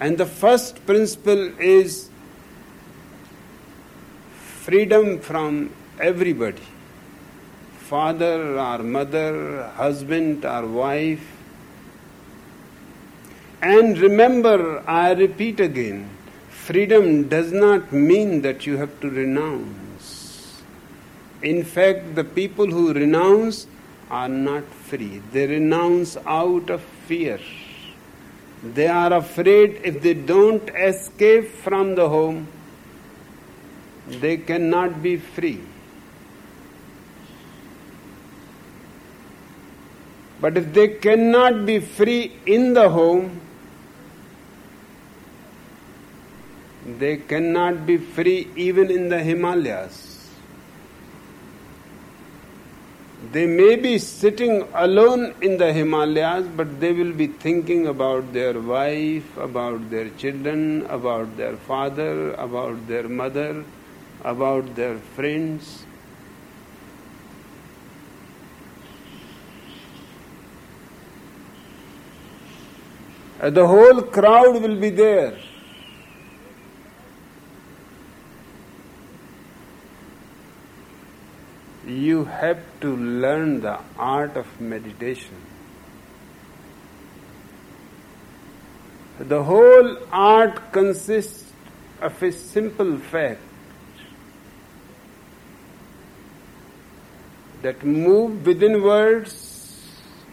And the first principle is freedom from everybody. Father or mother, husband or wife. And remember, I repeat again, freedom does not mean that you have to renounce. In fact, the people who renounce are not free. They renounce out of fear. They are afraid if they don't escape from the home, they cannot be free. But if they cannot be free in the home, they cannot be free even in the Himalayas. They may be sitting alone in the Himalayas, but they will be thinking about their wife, about their children, about their father, about their mother, about their friends. The whole crowd will be there. You have to learn the art of meditation. The whole art consists of a simple fact that move within words,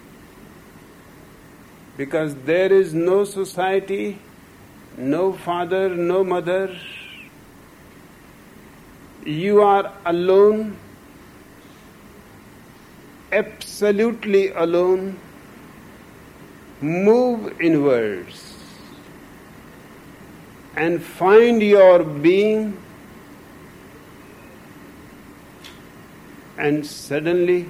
because there is no society, no father, no mother. You are alone, absolutely alone. Move inwards and find your being, and suddenly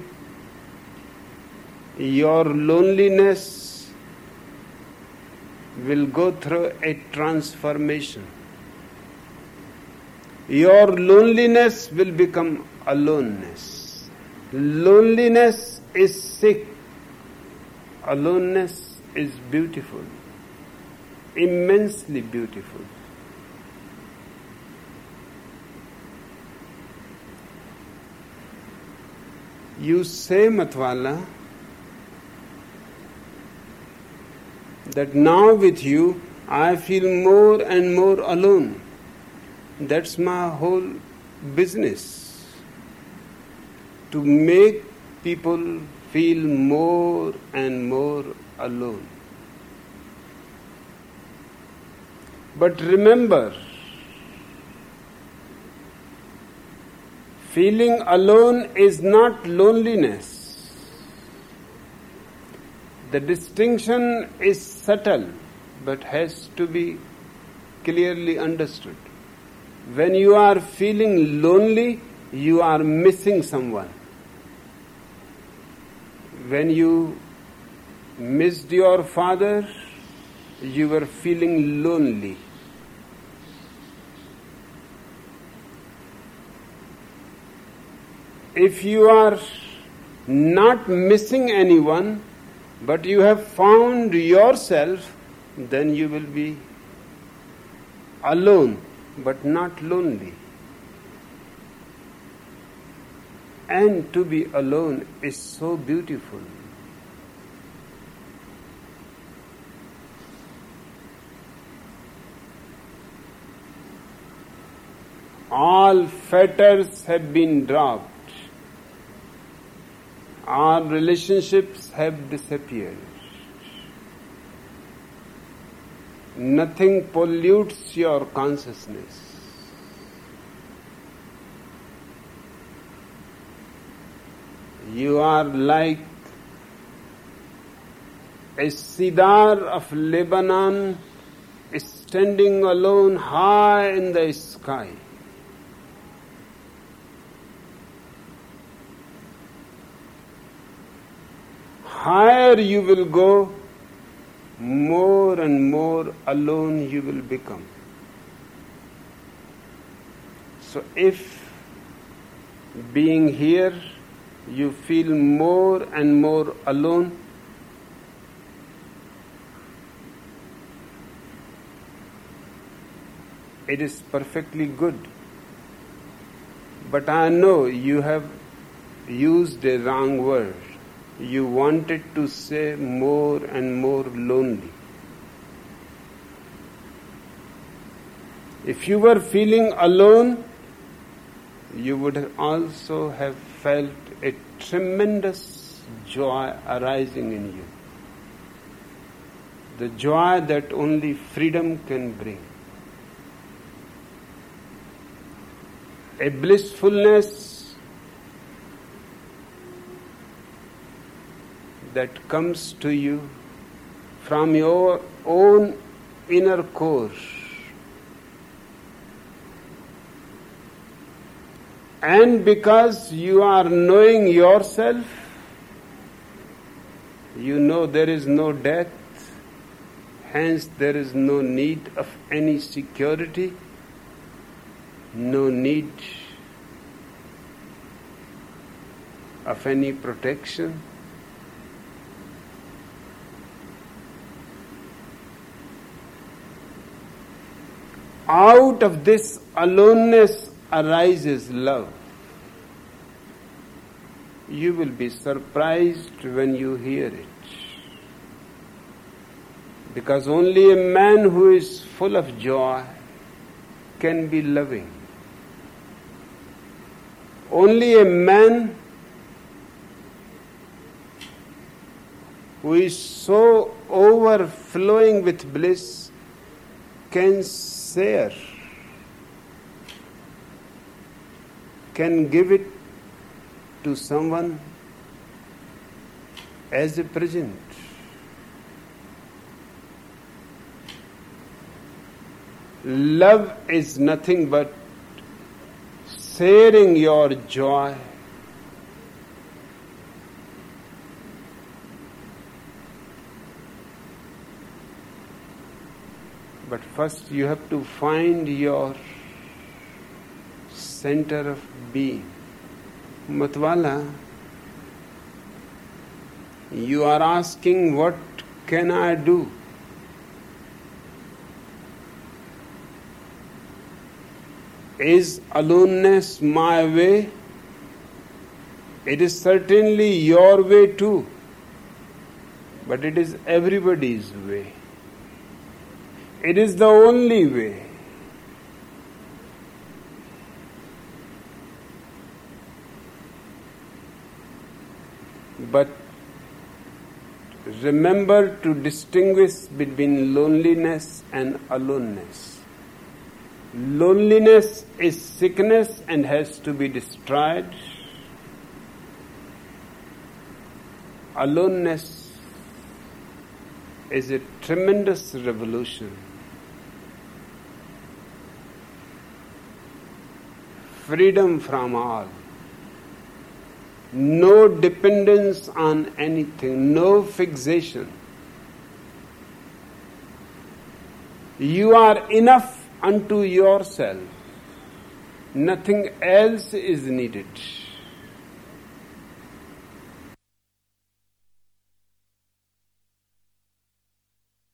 your loneliness will go through a transformation. Your loneliness will become aloneness. Loneliness is sick. Aloneness is beautiful, immensely beautiful. You say, Matwala, that now with you I feel more and more alone. That's my whole business. To make people feel more and more alone. But remember, feeling alone is not loneliness. The distinction is subtle, but has to be clearly understood. When you are feeling lonely, you are missing someone. When you missed your father, you were feeling lonely. If you are not missing anyone, but you have found yourself, then you will be alone, but not lonely. And to be alone is so beautiful. All fetters have been dropped. Our relationships have disappeared. Nothing pollutes your consciousness. You are like a cedar of Lebanon standing alone high in the sky. Higher you will go, more and more alone you will become. So if being here you feel more and more alone, it is perfectly good. But I know you have used a wrong word. You wanted to say more and more lonely. If you were feeling alone, you would also have felt a tremendous joy arising in you. The joy that only freedom can bring. A blissfulness that comes to you from your own inner core. And because you are knowing yourself, you know there is no death, hence there is no need of any security, no need of any protection. Out of this aloneness arises love. You will be surprised when you hear it. Because only a man who is full of joy can be loving. Only a man who is so overflowing with bliss can share, can give it to someone as a present. Love is nothing but sharing your joy. But first you have to find your center of being. Matwala, you are asking, what can I do? Is aloneness my way? It is certainly your way too, but it is everybody's way. It is the only way. But remember to distinguish between loneliness and aloneness. Loneliness is sickness and has to be destroyed. Aloneness is a tremendous revolution. Freedom from all. No dependence on anything, no fixation. You are enough unto yourself. Nothing else is needed.